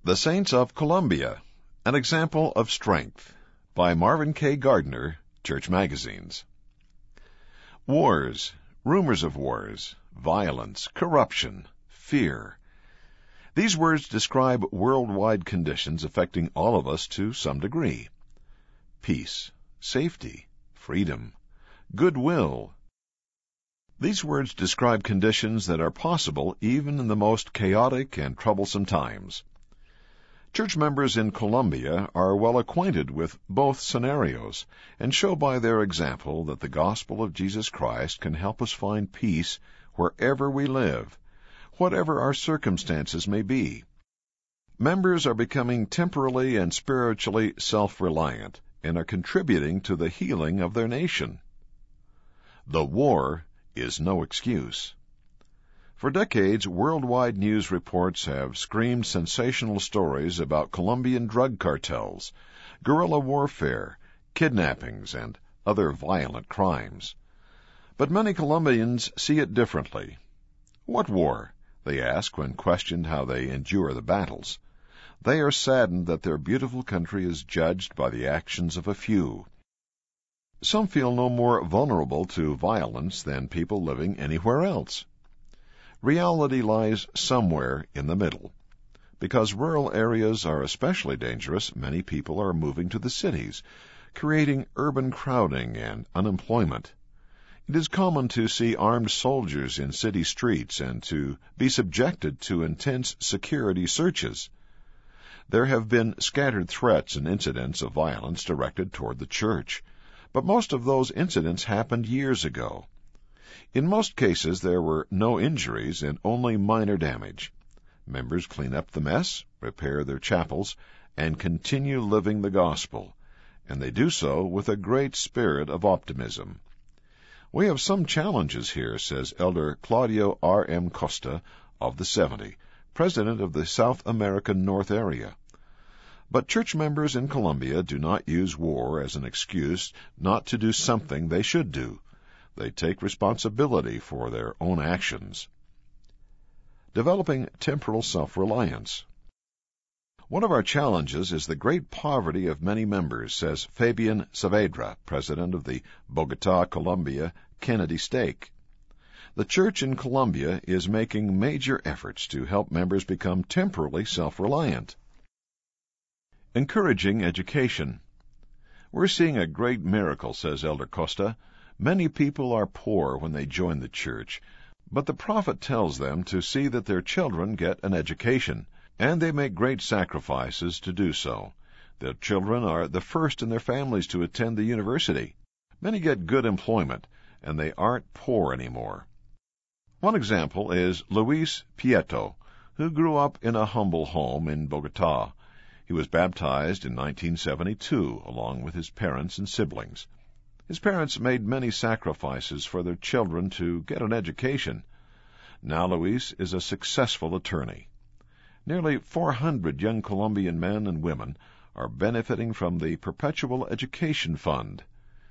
The Saints of Colombia, An Example of Strength, by Marvin K. Gardner, Church Magazines. Wars, rumors of wars, violence, corruption, fear. These words describe worldwide conditions affecting all of us to some degree. Peace, safety, freedom, goodwill. These words describe conditions that are possible even in the most chaotic and troublesome times. Church members in Colombia are well acquainted with both scenarios and show by their example that the gospel of Jesus Christ can help us find peace wherever we live, whatever our circumstances may be. Members are becoming temporally and spiritually self-reliant and are contributing to the healing of their nation. The war is no excuse. For decades, worldwide news reports have screamed sensational stories about Colombian drug cartels, guerrilla warfare, kidnappings, and other violent crimes. But many Colombians see it differently. What war? They ask when questioned how they endure the battles. They are saddened that their beautiful country is judged by the actions of a few. Some feel no more vulnerable to violence than people living anywhere else. Reality lies somewhere in the middle. Because rural areas are especially dangerous, many people are moving to the cities, creating urban crowding and unemployment. It is common to see armed soldiers in city streets and to be subjected to intense security searches. There have been scattered threats and incidents of violence directed toward the church, but most of those incidents happened years ago. In most cases, there were no injuries and only minor damage. Members clean up the mess, repair their chapels, and continue living the gospel, and they do so with a great spirit of optimism. We have some challenges here, says Elder Claudio R. M. Costa of the 70, president of the South American North Area. But church members in Colombia do not use war as an excuse not to do something they should do. They take responsibility for their own actions. Developing temporal self-reliance. One of our challenges is the great poverty of many members, says Fabian Saavedra, president of the Bogotá, Colombia, Kennedy Stake. The church in Colombia is making major efforts to help members become temporally self-reliant. Encouraging education. We're seeing a great miracle, says Elder Costa. Many people are poor when they join the church, but the prophet tells them to see that their children get an education, and they make great sacrifices to do so. Their children are the first in their families to attend the university. Many get good employment, and they aren't poor anymore. One example is Luis Prieto, who grew up in a humble home in Bogotá. He was baptized in 1972, along with his parents and siblings. His parents made many sacrifices for their children to get an education. Now Luis is a successful attorney. Nearly 400 young Colombian men and women are benefiting from the Perpetual Education Fund,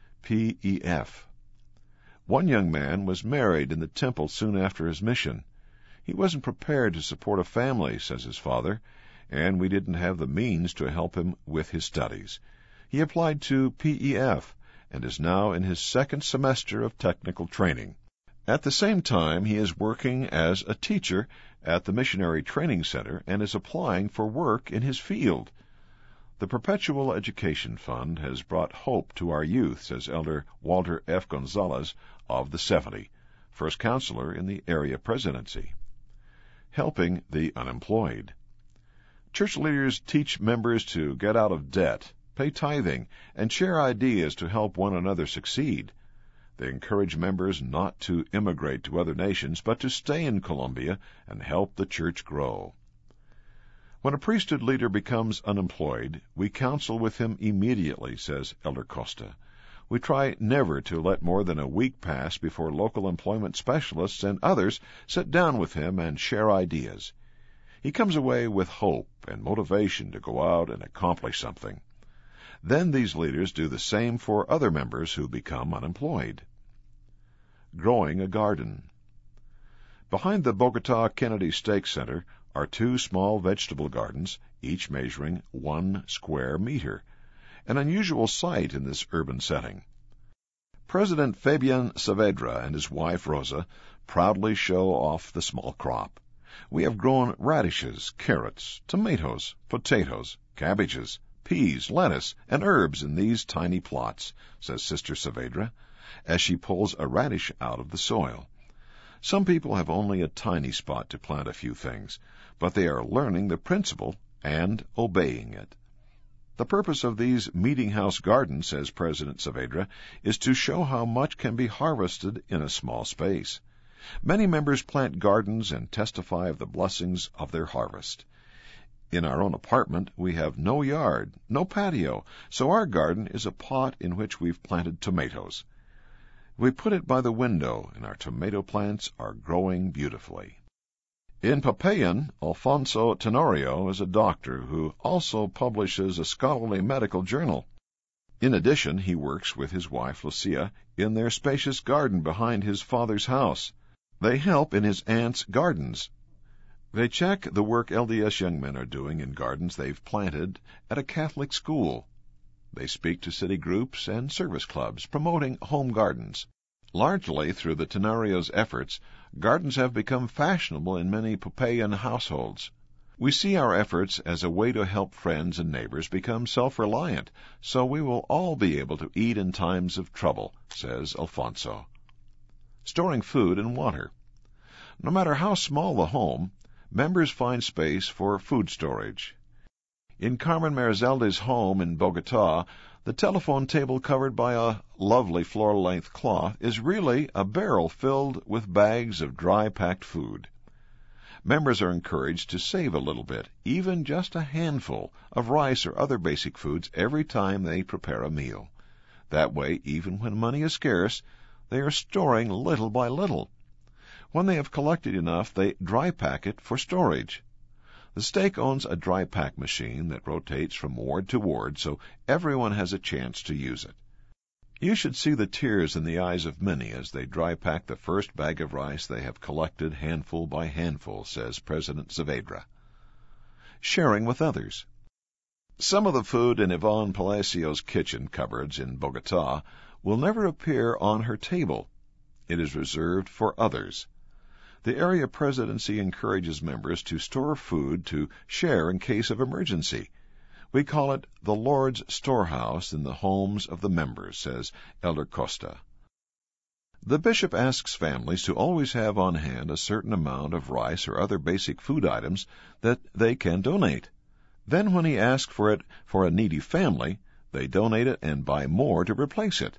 PEF. One young man was married in the temple soon after his mission. He wasn't prepared to support a family, says his father, and we didn't have the means to help him with his studies. He applied to PEF and is now in his second semester of technical training. At the same time, he is working as a teacher at the Missionary Training Center and is applying for work in his field. The Perpetual Education Fund has brought hope to our youth, says Elder Walter F. Gonzalez of the 70, first counselor in the area presidency. Helping the unemployed. Church leaders teach members to get out of debt, pay tithing, and share ideas to help one another succeed. They encourage members not to immigrate to other nations, but to stay in Colombia and help the church grow. When a priesthood leader becomes unemployed, we counsel with him immediately, says Elder Costa. We try never to let more than a week pass before local employment specialists and others sit down with him and share ideas. He comes away with hope and motivation to go out and accomplish something. Then these leaders do the same for other members who become unemployed. Growing a garden. Behind the Bogotá Kennedy Stake Center are 2 small vegetable gardens, each measuring 1 square meter, an unusual sight in this urban setting. President Fabien Saavedra and his wife Rosa proudly show off the small crop. We have grown radishes, carrots, tomatoes, potatoes, cabbages, peas, lettuce, and herbs in these tiny plots, says Sister Saavedra, as she pulls a radish out of the soil. Some people have only a tiny spot to plant a few things, but they are learning the principle and obeying it. The purpose of these meeting house gardens, says President Saavedra, is to show how much can be harvested in a small space. Many members plant gardens and testify of the blessings of their harvest. In our own apartment, we have no yard, no patio, so our garden is a pot in which we've planted tomatoes. We put it by the window, and our tomato plants are growing beautifully. In Popayan, Alfonso Tenorio is a doctor who also publishes a scholarly medical journal. In addition, he works with his wife Lucia in their spacious garden behind his father's house. They help in his aunt's gardens. They check the work LDS young men are doing in gardens they've planted at a Catholic school. They speak to city groups and service clubs promoting home gardens. Largely through the Tenario's efforts, gardens have become fashionable in many Popayan households. We see our efforts as a way to help friends and neighbors become self-reliant, so we will all be able to eat in times of trouble, says Alfonso. Storing food and water. No matter how small the home, members find space for food storage. In Carmen Merzelde's home in Bogotá, the telephone table covered by a lovely floor-length cloth is really a barrel filled with bags of dry-packed food. Members are encouraged to save a little bit, even just a handful of rice or other basic foods every time they prepare a meal. That way, even when money is scarce, they are storing little by little. When they have collected enough, they dry-pack it for storage. The stake owns a dry pack machine that rotates from ward to ward, so everyone has a chance to use it. You should see the tears in the eyes of many as they dry pack the first bag of rice they have collected handful by handful, says President Saavedra. Sharing with others. Some of the food in Yvonne Palacio's kitchen cupboards in Bogotá will never appear on her table. It is reserved for others. The area presidency encourages members to store food to share in case of emergency. We call it the Lord's storehouse in the homes of the members, says Elder Costa. The bishop asks families to always have on hand a certain amount of rice or other basic food items that they can donate. Then when he asks for it for a needy family, they donate it and buy more to replace it.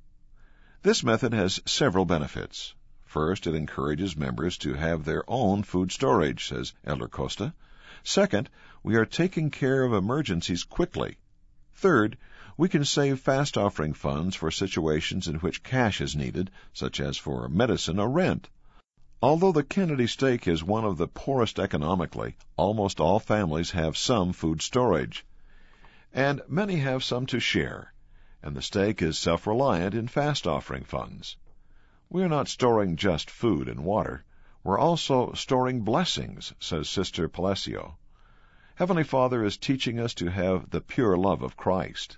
This method has several benefits. First, it encourages members to have their own food storage, says Elder Costa. Second, we are taking care of emergencies quickly. Third, we can save fast offering funds for situations in which cash is needed, such as for medicine or rent. Although the Kennedy stake is one of the poorest economically, almost all families have some food storage. And many have some to share, and the stake is self-reliant in fast offering funds. We are not storing just food and water. We're also storing blessings, says Sister Palacio. Heavenly Father is teaching us to have the pure love of Christ.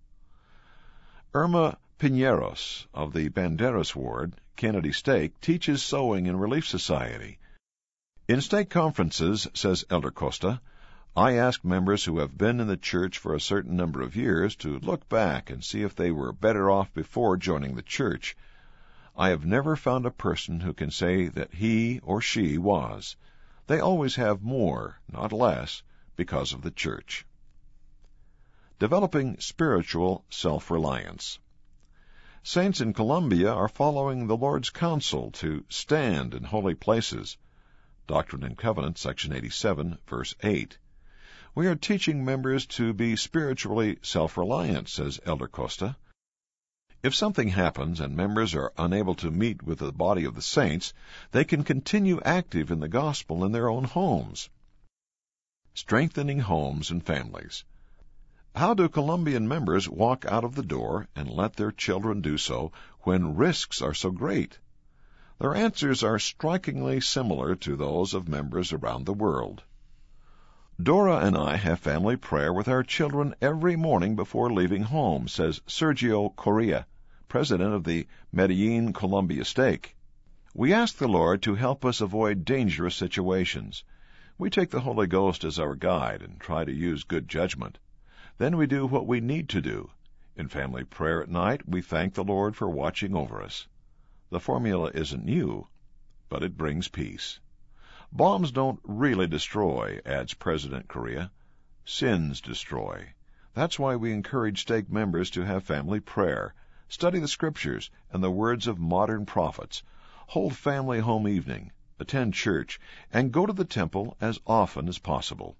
Irma Piñeros of the Banderas Ward, Kennedy Stake, teaches sewing in Relief Society. In stake conferences, says Elder Costa, I ask members who have been in the church for a certain number of years to look back and see if they were better off before joining the church. I have never found a person who can say that he or she was. They always have more, not less, because of the church. Developing spiritual self-reliance. Saints in Colombia are following the Lord's counsel to stand in holy places. Doctrine and Covenants, section 87, verse 8. We are teaching members to be spiritually self-reliant, says Elder Costa. If something happens and members are unable to meet with the body of the saints, they can continue active in the gospel in their own homes. Strengthening homes and families. How do Colombian members walk out of the door and let their children do so when risks are so great? Their answers are strikingly similar to those of members around the world. Dora and I have family prayer with our children every morning before leaving home, says Sergio Correa, president of the Medellin, Colombia stake. We ask the Lord to help us avoid dangerous situations. We take the Holy Ghost as our guide and try to use good judgment. Then we do what we need to do. In family prayer at night, we thank the Lord for watching over us. The formula isn't new, but it brings peace. Bombs don't really destroy, adds President Correa. Sins destroy. That's why we encourage stake members to have family prayer, study the Scriptures and the words of modern prophets, hold family home evening, attend church, and go to the temple as often as possible.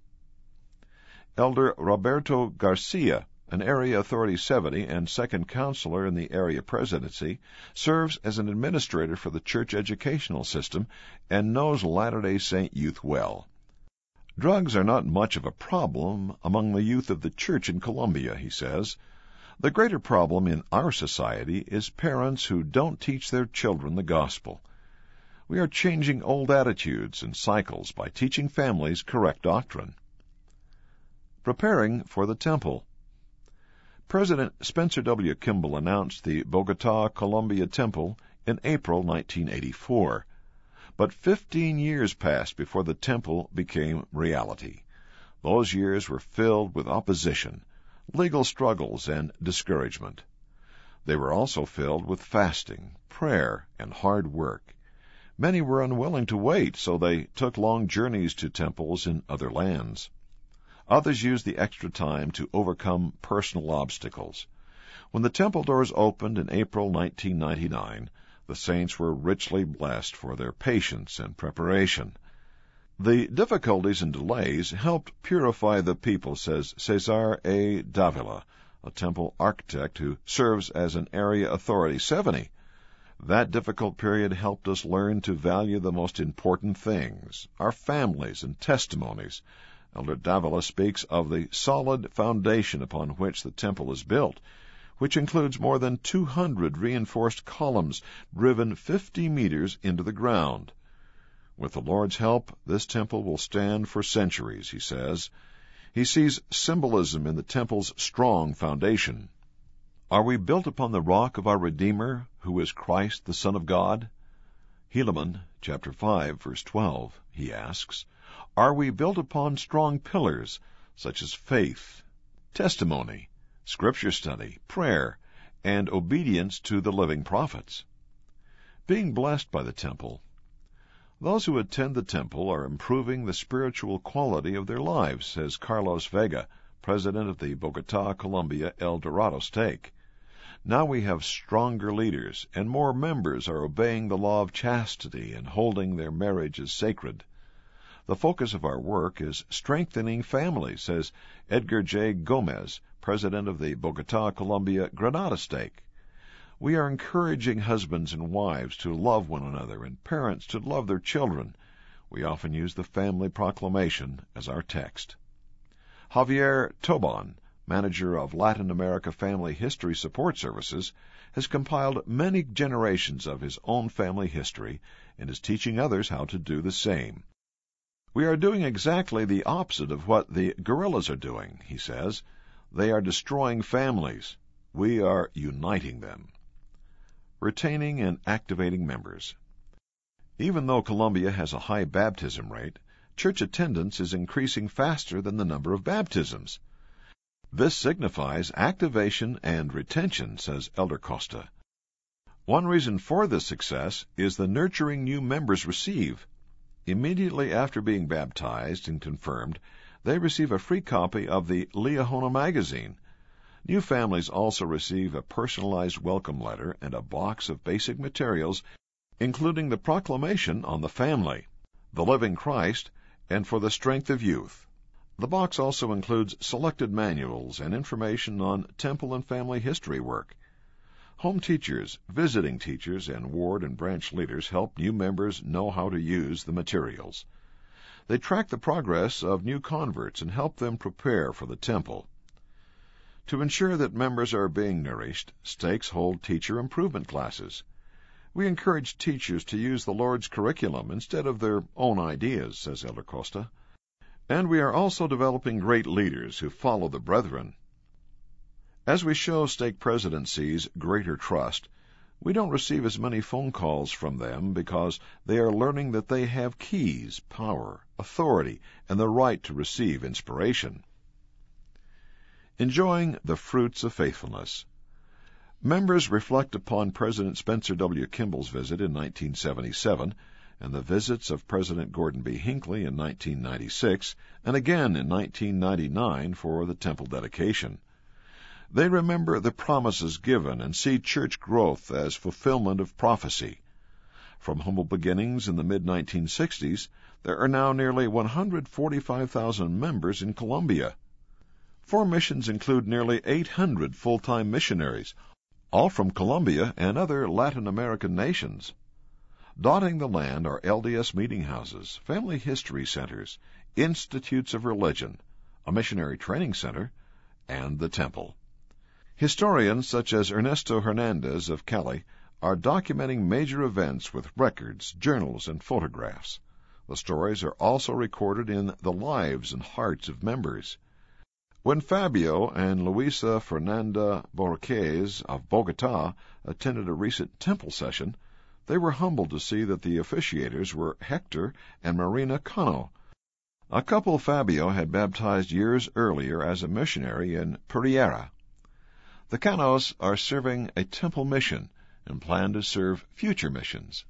Elder Roberto Garcia, an Area Authority 70 and second counselor in the area presidency, serves as an administrator for the church educational system and knows Latter-day Saint youth well. Drugs are not much of a problem among the youth of the church in Colombia, he says. The greater problem in our society is parents who don't teach their children the gospel. We are changing old attitudes and cycles by teaching families correct doctrine. Preparing for the temple. President Spencer W. Kimball announced the Bogota, Colombia Temple in April 1984. But 15 years passed before the temple became reality. Those years were filled with opposition, legal struggles, and discouragement. They were also filled with fasting, prayer, and hard work. Many were unwilling to wait, so they took long journeys to temples in other lands. Others used the extra time to overcome personal obstacles. When the temple doors opened in April 1999, the saints were richly blessed for their patience and preparation. The difficulties and delays helped purify the people, says Cesar A. Davila, a temple architect who serves as an Area Authority 70. That difficult period helped us learn to value the most important things, our families and testimonies. Elder Davila speaks of the solid foundation upon which the temple is built, which includes more than 200 reinforced columns driven 50 meters into the ground. With the Lord's help, this temple will stand for centuries, he says. He sees symbolism in the temple's strong foundation. Are we built upon the rock of our Redeemer, who is Christ, the Son of God? Helaman, chapter 5, verse 12, he asks, are we built upon strong pillars, such as faith, testimony, scripture study, prayer, and obedience to the living prophets? Being blessed by the temple. Those who attend the temple are improving the spiritual quality of their lives, says Carlos Vega, president of the Bogota, Colombia El Dorado stake. Now we have stronger leaders, and more members are obeying the law of chastity and holding their marriages sacred. The focus of our work is strengthening families, says Edgar J. Gomez, president of the Bogota, Colombia Granada stake. We are encouraging husbands and wives to love one another and parents to love their children. We often use the family proclamation as our text. Javier Toban, manager of Latin America Family History Support Services, has compiled many generations of his own family history and is teaching others how to do the same. We are doing exactly the opposite of what the guerrillas are doing, he says. They are destroying families. We are uniting them. Retaining and activating members. Even though Colombia has a high baptism rate, church attendance is increasing faster than the number of baptisms. This signifies activation and retention, says Elder Costa. One reason for this success is the nurturing new members receive. Immediately after being baptized and confirmed, they receive a free copy of the Liahona magazine. New families also receive a personalized welcome letter and a box of basic materials, including the proclamation on the family, the living Christ, and for the strength of youth. The box also includes selected manuals and information on temple and family history work. Home teachers, visiting teachers, and ward and branch leaders help new members know how to use the materials. They track the progress of new converts and help them prepare for the temple. To ensure that members are being nourished, stakes hold teacher improvement classes. We encourage teachers to use the Lord's curriculum instead of their own ideas, says Elder Costa. And we are also developing great leaders who follow the brethren. As we show stake presidencies greater trust, we don't receive as many phone calls from them because they are learning that they have keys, power, authority, and the right to receive inspiration. Enjoying the fruits of faithfulness. Members reflect upon President Spencer W. Kimball's visit in 1977 and the visits of President Gordon B. Hinckley in 1996 and again in 1999 for the temple dedication. They remember the promises given and see church growth as fulfillment of prophecy. From humble beginnings in the mid-1960s, there are now nearly 145,000 members in Colombia. 4 missions include nearly 800 full-time missionaries, all from Colombia and other Latin American nations. Dotting the land are LDS meeting houses, family history centers, institutes of religion, a missionary training center, and the temple. Historians such as Ernesto Hernandez of Cali are documenting major events with records, journals, and photographs. The stories are also recorded in the lives and hearts of members. When Fabio and Luisa Fernanda Borquez of Bogota attended a recent temple session, they were humbled to see that the officiators were Hector and Marina Cano, a couple Fabio had baptized years earlier as a missionary in Pereira. The Canos are serving a temple mission and plan to serve future missions.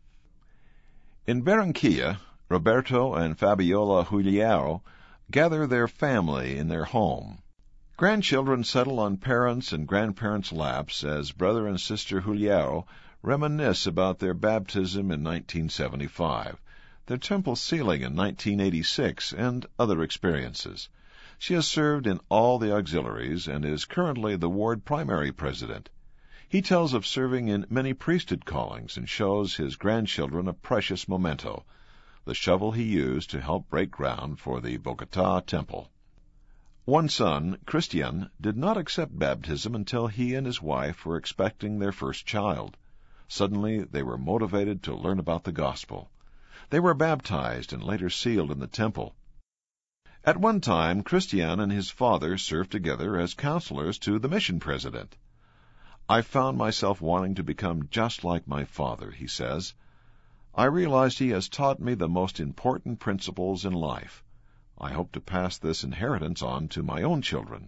In Barranquilla, Roberto and Fabiola Juliaro gather their family in their home. Grandchildren settle on parents' and grandparents' laps as brother and sister Juliaro reminisce about their baptism in 1975, their temple sealing in 1986, and other experiences. She has served in all the auxiliaries and is currently the ward primary president. He tells of serving in many priesthood callings and shows his grandchildren a precious memento, the shovel he used to help break ground for the Bogota temple. One son, Christian, did not accept baptism until he and his wife were expecting their first child. Suddenly they were motivated to learn about the gospel. They were baptized and later sealed in the temple. At one time, Christian and his father served together as counselors to the mission president. I found myself wanting to become just like my father, he says. I realized he has taught me the most important principles in life. I hope to pass this inheritance on to my own children.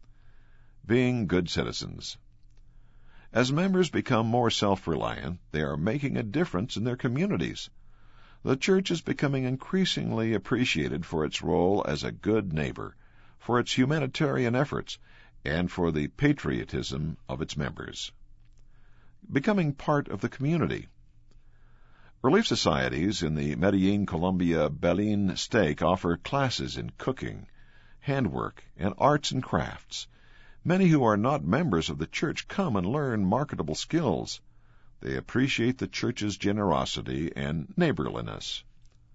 Being good citizens. As members become more self-reliant, they are making a difference in their communities. The church is becoming increasingly appreciated for its role as a good neighbor, for its humanitarian efforts, and for the patriotism of its members. Becoming part of the community. Relief societies in the Medellin, Colombia, Belén stake offer classes in cooking, handwork, and arts and crafts. Many who are not members of the church come and learn marketable skills. They appreciate the church's generosity and neighborliness.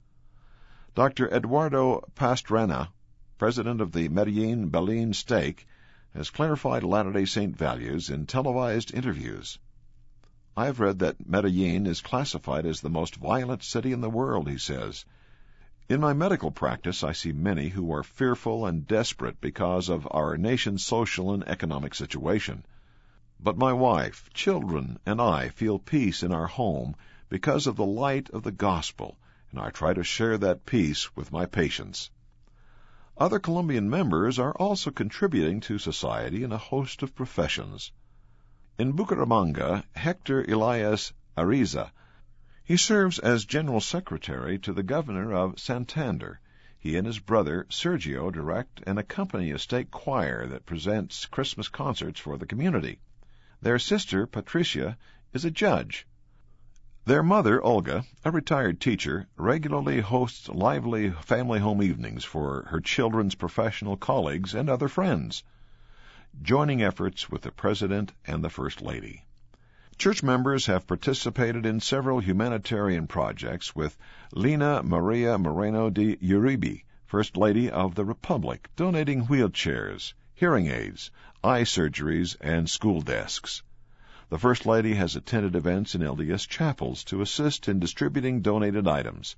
Dr. Eduardo Pastrana, president of the Medellin Belén stake, has clarified Latter-day Saint values in televised interviews. I have read that Medellin is classified as the most violent city in the world, he says. In my medical practice, I see many who are fearful and desperate because of our nation's social and economic situation. But my wife, children, and I feel peace in our home because of the light of the gospel, and I try to share that peace with my patients. Other Colombian members are also contributing to society in a host of professions. In Bucaramanga, Hector Elias Ariza. He serves as General Secretary to the Governor of Santander. He and his brother, Sergio, direct and accompany a stake choir that presents Christmas concerts for the community. Their sister, Patricia, is a judge. Their mother, Olga, a retired teacher, regularly hosts lively family home evenings for her children's professional colleagues and other friends, joining efforts with the President and the First Lady. Church members have participated in several humanitarian projects with Lina Maria Moreno de Uribe, First Lady of the Republic, donating wheelchairs, hearing aids, eye surgeries, and school desks. The First Lady has attended events in LDS chapels to assist in distributing donated items.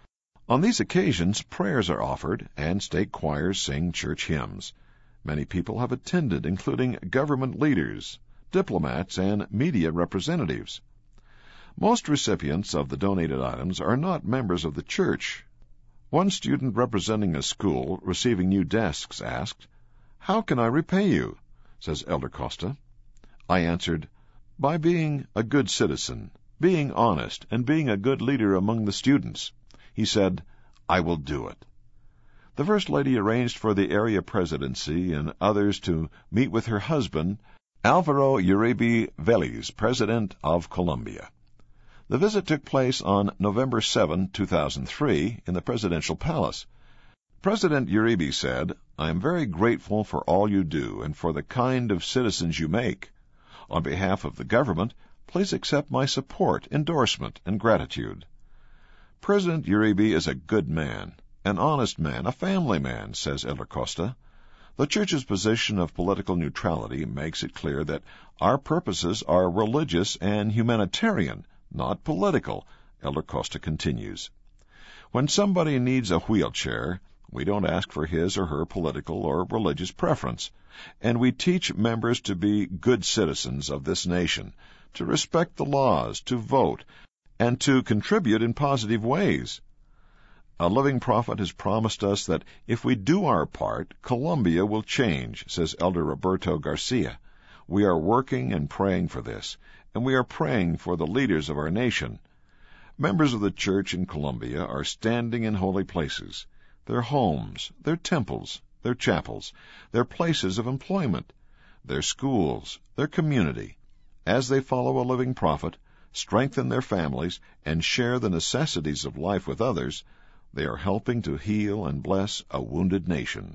On these occasions, prayers are offered, and stake choirs sing church hymns. Many people have attended, including government leaders, diplomats, and media representatives. Most recipients of the donated items are not members of the church. One student representing a school receiving new desks asked, "How can I repay you?" says Elder Costa. I answered, "By being a good citizen, being honest, and being a good leader among the students." He said, "I will do it." The First Lady arranged for the area presidency and others to meet with her husband, Alvaro Uribe Vélez, President of Colombia. The visit took place on November 7, 2003, in the presidential palace. President Uribe said, "I am very grateful for all you do and for the kind of citizens you make. On behalf of the government, please accept my support, endorsement, and gratitude." President Uribe is a good man, an honest man, a family man, says Elder Costa. The Church's position of political neutrality makes it clear that our purposes are religious and humanitarian, not political, Elder Costa continues. When somebody needs a wheelchair, we don't ask for his or her political or religious preference, and we teach members to be good citizens of this nation, to respect the laws, to vote, and to contribute in positive ways. A living prophet has promised us that if we do our part, Colombia will change, says Elder Roberto Garcia. We are working and praying for this, and we are praying for the leaders of our nation. Members of the church in Colombia are standing in holy places, their homes, their temples, their chapels, their places of employment, their schools, their community. As they follow a living prophet, strengthen their families, and share the necessities of life with others, they are helping to heal and bless a wounded nation.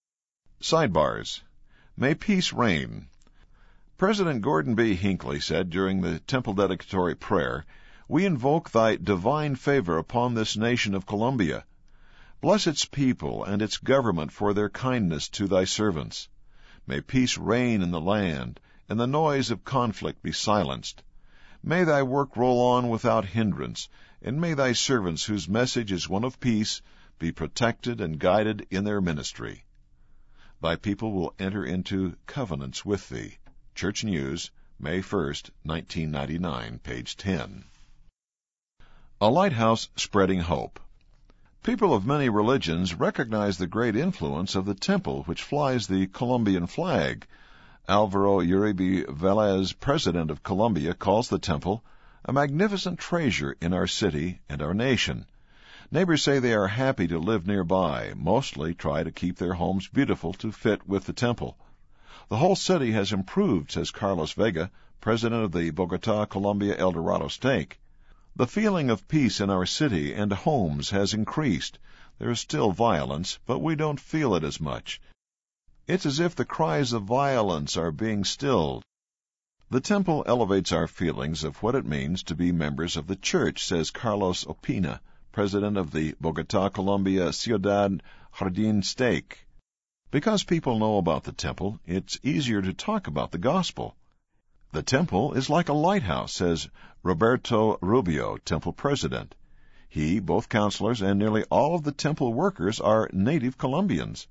Sidebars. May peace reign. President Gordon B. Hinckley said during the temple dedicatory prayer, "We invoke thy divine favor upon this nation of Colombia. Bless its people and its government for their kindness to thy servants. May peace reign in the land, and the noise of conflict be silenced. May thy work roll on without hindrance, and may thy servants, whose message is one of peace, be protected and guided in their ministry. Thy people will enter into covenants with thee." Church News, May 1, 1999, page 10. A lighthouse spreading hope. People of many religions recognize the great influence of the temple which flies the Colombian flag. Alvaro Uribe Vélez, President of Colombia, calls the temple a magnificent treasure in our city and our nation. Neighbors say they are happy to live nearby, mostly try to keep their homes beautiful to fit with the temple. The whole city has improved, says Carlos Vega, President of the Bogotá, Colombia El Dorado stake. The feeling of peace in our city and homes has increased. There is still violence, but we don't feel it as much. It's as if the cries of violence are being stilled. The temple elevates our feelings of what it means to be members of the church, says Carlos Opina, President of the Bogotá, Colombia Ciudad Jardín stake. Because people know about the temple, it's easier to talk about the gospel. The temple is like a lighthouse, says Roberto Rubio, temple president. He, both counselors, and nearly all of the temple workers are native Colombians.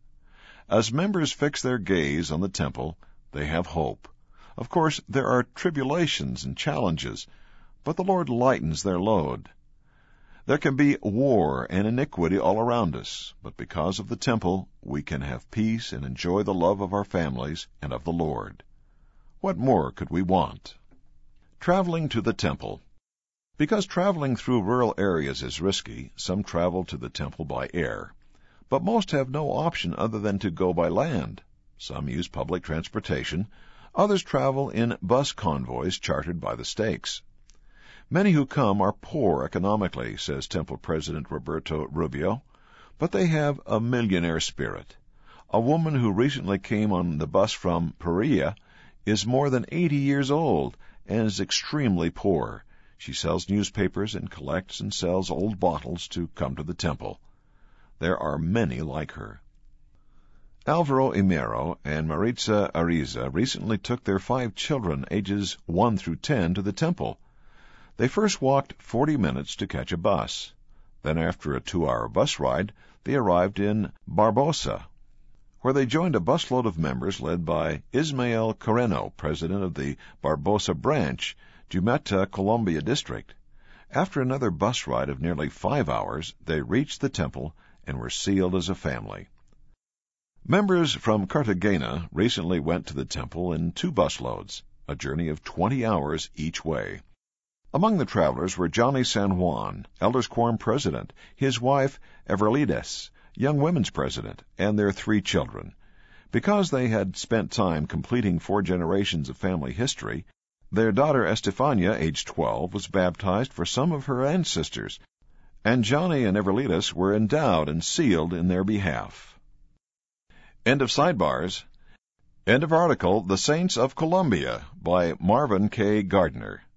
As members fix their gaze on the temple, they have hope. Of course, there are tribulations and challenges, but the Lord lightens their load. There can be war and iniquity all around us, but because of the temple, we can have peace and enjoy the love of our families and of the Lord. What more could we want? Traveling to the temple. Because traveling through rural areas is risky, some travel to the temple by air. But most have no option other than to go by land. Some use public transportation. Others travel in bus convoys chartered by the stakes. Many who come are poor economically, says Temple President Roberto Rubio, but they have a millionaire spirit. A woman who recently came on the bus from Pereira is more than 80 years old and is extremely poor. She sells newspapers and collects and sells old bottles to come to the temple. There are many like her. Alvaro Imero and Maritza Ariza recently took their 5 children, ages 1 through 10, to the temple. They first walked 40 minutes to catch a bus. Then, after a 2-hour bus ride, they arrived in Barbosa, where they joined a busload of members led by Ismael Coreno, president of the Barbosa branch, Jumeta, Colombia district. After another bus ride of nearly 5 hours, they reached the temple and were sealed as a family. Members from Cartagena recently went to the temple in 2 busloads, a journey of 20 hours each way. Among the travelers were Johnny San Juan, Elders Quorum president, his wife Everlides, Young Women's president, and their 3 children. Because they had spent time completing 4 generations of family history, their daughter Estefania, aged 12, was baptized for some of her ancestors, and Johnny and Everlides were endowed and sealed in their behalf. End of sidebars. End of article, The Saints of Colombia, by Marvin K. Gardner.